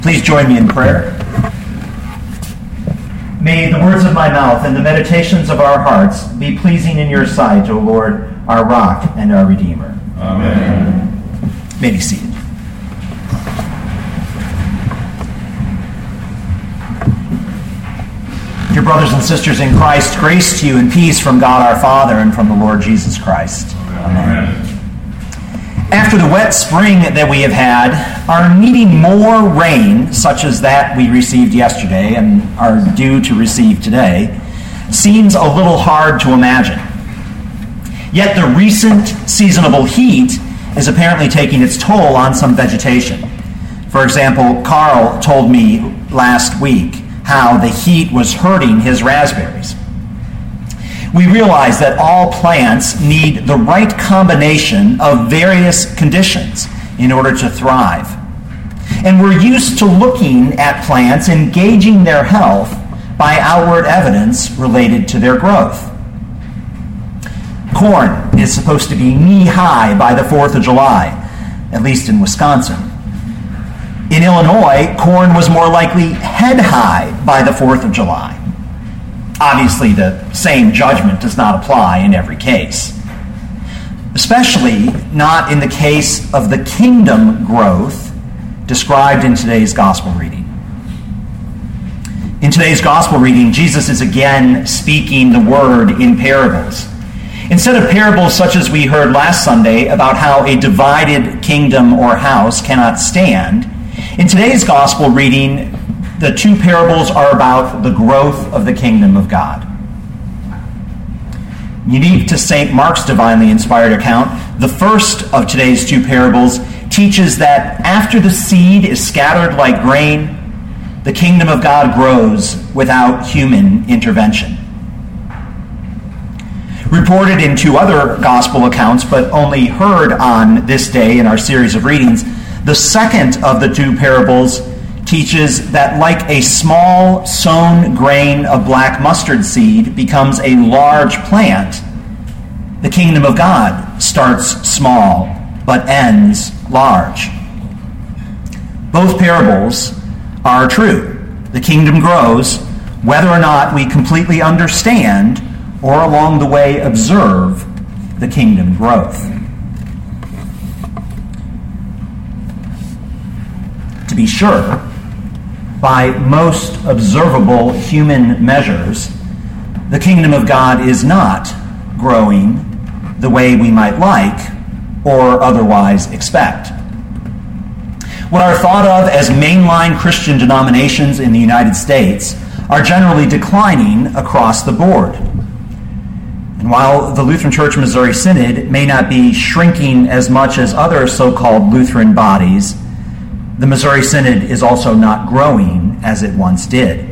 Please join me in prayer. May the words of my mouth and the meditations of our hearts be pleasing in your sight, O Lord, our rock and our Redeemer. Amen. May be seated. Dear brothers and sisters in Christ, grace to you and peace from God our Father and from the Lord Jesus Christ. Amen. After the wet spring that we have had, our needing more rain, such as that we received yesterday and are due to receive today, seems a little hard to imagine. Yet the recent seasonable heat is apparently taking its toll on some vegetation. For example, Carl told me last week how the heat was hurting his raspberries. We realize that all plants need the right combination of various conditions in order to thrive. And we're used to looking at plants and gauging their health by outward evidence related to their growth. Corn is supposed to be knee-high by the 4th of July, at least in Wisconsin. In Illinois, corn was more likely head-high by the 4th of July. Obviously, the same judgment does not apply in every case, especially not in the case of the kingdom growth described in today's gospel reading. In today's gospel reading, Jesus is again speaking the word in parables. Instead of parables such as we heard last Sunday about how a divided kingdom or house cannot stand, in today's gospel reading, the two parables are about the growth of the kingdom of God. Unique to St. Mark's divinely inspired account, the first of today's two parables teaches that after the seed is scattered like grain, the kingdom of God grows without human intervention. Reported in two other gospel accounts, but only heard on this day in our series of readings, the second of the two parables teaches that like a small sown grain of black mustard seed becomes a large plant, the kingdom of God starts small but ends large. Both parables are true. The kingdom grows whether or not we completely understand or along the way observe the kingdom growth. To be sure, by most observable human measures, the kingdom of God is not growing the way we might like or otherwise expect. What are thought of as mainline Christian denominations in the United States are generally declining across the board. And while the Lutheran Church Missouri Synod may not be shrinking as much as other so-called Lutheran bodies, the Missouri Synod is also not growing as it once did.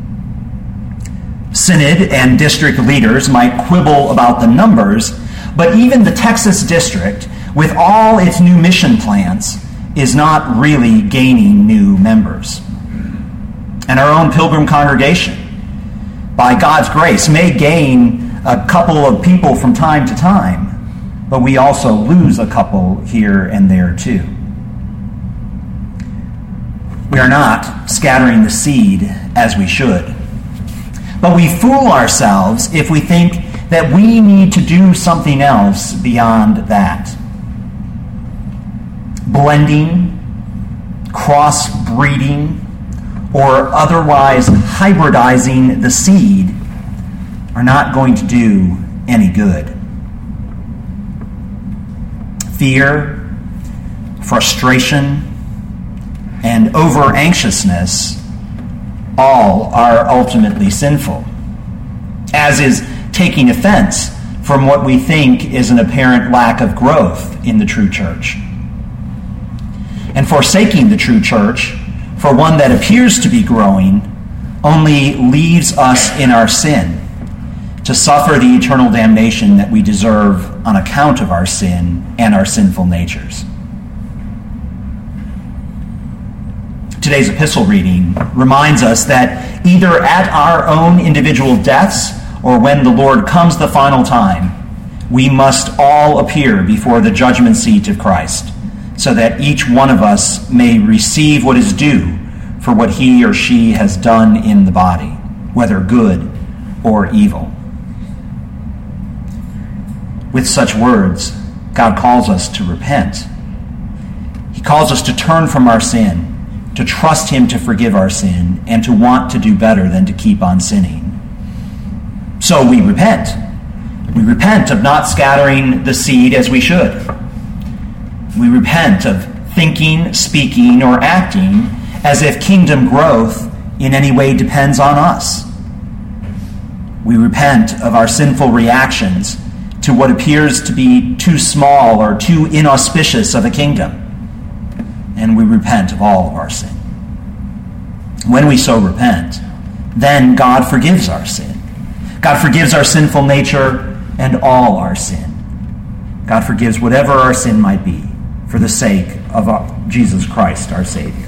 Synod and district leaders might quibble about the numbers, but even the Texas district, with all its new mission plans, is not really gaining new members. And our own Pilgrim congregation, by God's grace, may gain a couple of people from time to time, but we also lose a couple here and there too. We are not scattering the seed as we should. But we fool ourselves if we think that we need to do something else beyond that. Blending, cross-breeding, or otherwise hybridizing the seed are not going to do any good. Fear, frustration, and over-anxiousness all are ultimately sinful, as is taking offense from what we think is an apparent lack of growth in the true church. And forsaking the true church for one that appears to be growing only leaves us in our sin to suffer the eternal damnation that we deserve on account of our sin and our sinful natures. Today's epistle reading reminds us that either at our own individual deaths or when the Lord comes the final time, we must all appear before the judgment seat of Christ, so that each one of us may receive what is due for what he or she has done in the body, whether good or evil. With such words, God calls us to repent. He calls us to turn from our sin, to trust him to forgive our sin, and to want to do better than to keep on sinning. So we repent. We repent of not scattering the seed as we should. We repent of thinking, speaking, or acting as if kingdom growth in any way depends on us. We repent of our sinful reactions to what appears to be too small or too inauspicious of a kingdom. And we repent of all of our sin. When we so repent, then God forgives our sin. God forgives our sinful nature and all our sin. God forgives whatever our sin might be for the sake of Jesus Christ, our Savior.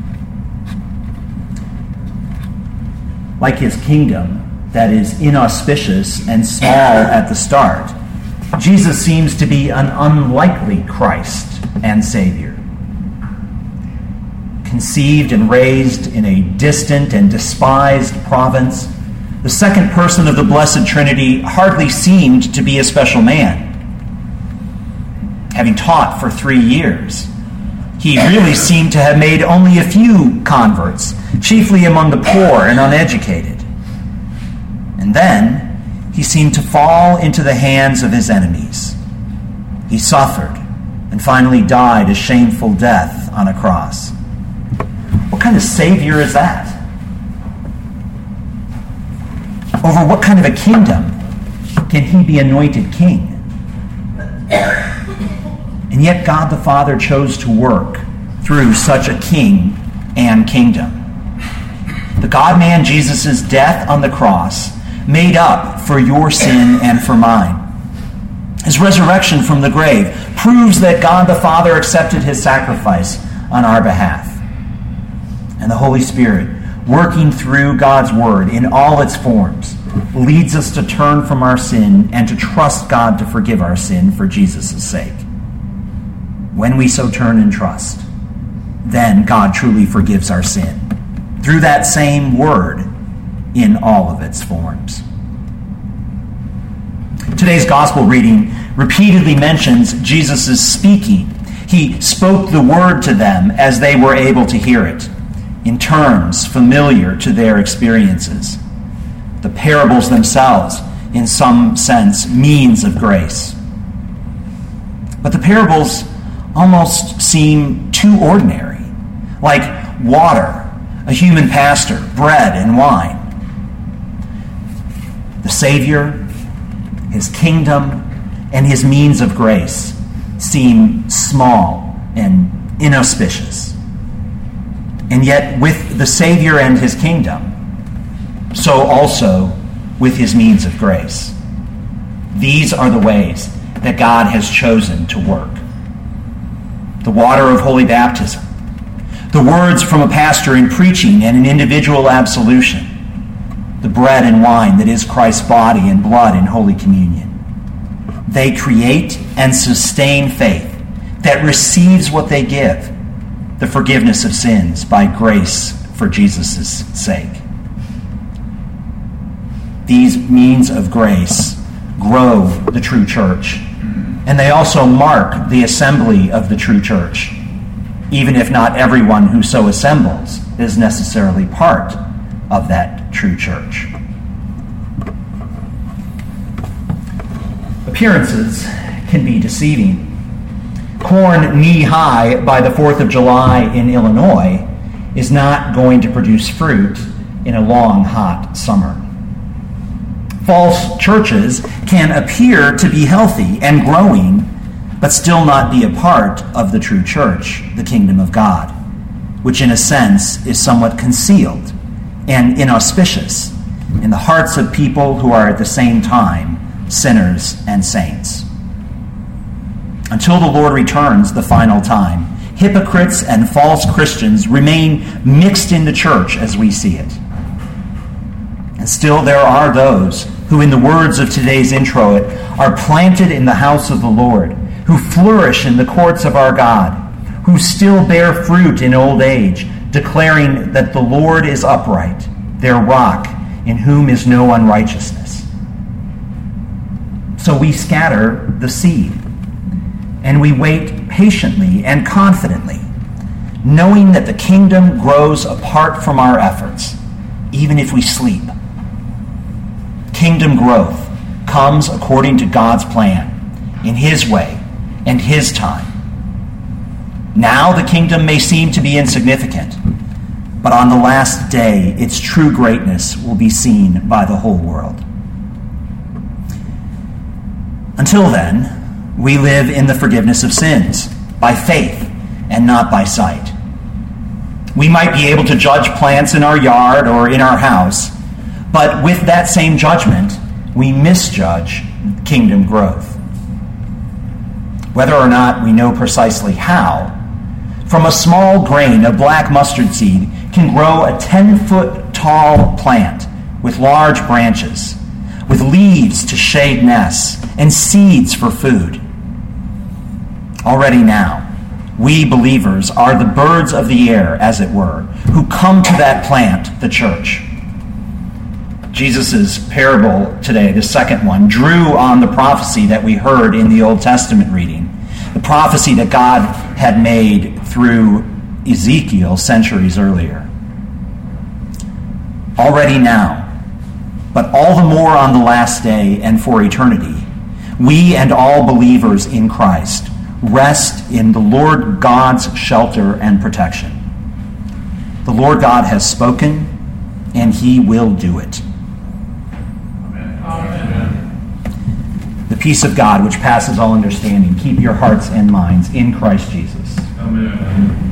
Like his kingdom that is inauspicious and small at the start, Jesus seems to be an unlikely Christ and Savior. Conceived and raised in a distant and despised province, the second person of the Blessed Trinity hardly seemed to be a special man. Having taught for 3 years, he really seemed to have made only a few converts, chiefly among the poor and uneducated. And then he seemed to fall into the hands of his enemies. He suffered and finally died a shameful death on a cross. What kind of Savior is that? Over what kind of a kingdom can he be anointed king? And yet God the Father chose to work through such a king and kingdom. The God-man Jesus' death on the cross made up for your sin and for mine. His resurrection from the grave proves that God the Father accepted his sacrifice on our behalf. And the Holy Spirit, working through God's word in all its forms, leads us to turn from our sin and to trust God to forgive our sin for Jesus' sake. When we so turn and trust, then God truly forgives our sin through that same word in all of its forms. Today's gospel reading repeatedly mentions Jesus' speaking. He spoke the word to them as they were able to hear it, in terms familiar to their experiences. The parables themselves, in some sense, means of grace. But the parables almost seem too ordinary, like water, a human pastor, bread and wine. The Savior, his kingdom, and his means of grace seem small and inauspicious. And yet, with the Savior and his kingdom, so also with his means of grace. These are the ways that God has chosen to work. The water of holy baptism, the words from a pastor in preaching and an individual absolution, the bread and wine that is Christ's body and blood in Holy Communion. They create and sustain faith that receives what they give, the forgiveness of sins by grace for Jesus' sake. These means of grace grow the true church, and they also mark the assembly of the true church, even if not everyone who so assembles is necessarily part of that true church. Appearances can be deceiving. Corn knee-high by the 4th of July in Illinois is not going to produce fruit in a long, hot summer. False churches can appear to be healthy and growing, but still not be a part of the true church, the kingdom of God, which in a sense is somewhat concealed and inauspicious in the hearts of people who are at the same time sinners and saints. Until the Lord returns the final time, hypocrites and false Christians remain mixed in the church as we see it. And still there are those who, in the words of today's introit, are planted in the house of the Lord, who flourish in the courts of our God, who still bear fruit in old age, declaring that the Lord is upright, their rock, in whom is no unrighteousness. So we scatter the seed, and we wait patiently and confidently, knowing that the kingdom grows apart from our efforts, even if we sleep. Kingdom growth comes according to God's plan, in his way and his time. Now the kingdom may seem to be insignificant, but on the last day its true greatness will be seen by the whole world. Until then, we live in the forgiveness of sins, by faith and not by sight. We might be able to judge plants in our yard or in our house, but with that same judgment, we misjudge kingdom growth. Whether or not we know precisely how, from a small grain of black mustard seed can grow a 10-foot tall plant with large branches, with leaves to shade nests and seeds for food. Already now, we believers are the birds of the air, as it were, who come to that plant, the church. Jesus' parable today, the second one, drew on the prophecy that we heard in the Old Testament reading, the prophecy that God had made through Ezekiel centuries earlier. Already now, but all the more on the last day and for eternity, we and all believers in Christ rest in the Lord God's shelter and protection. The Lord God has spoken, and he will do it. Amen. The peace of God, which passes all understanding, keep your hearts and minds in Christ Jesus. Amen.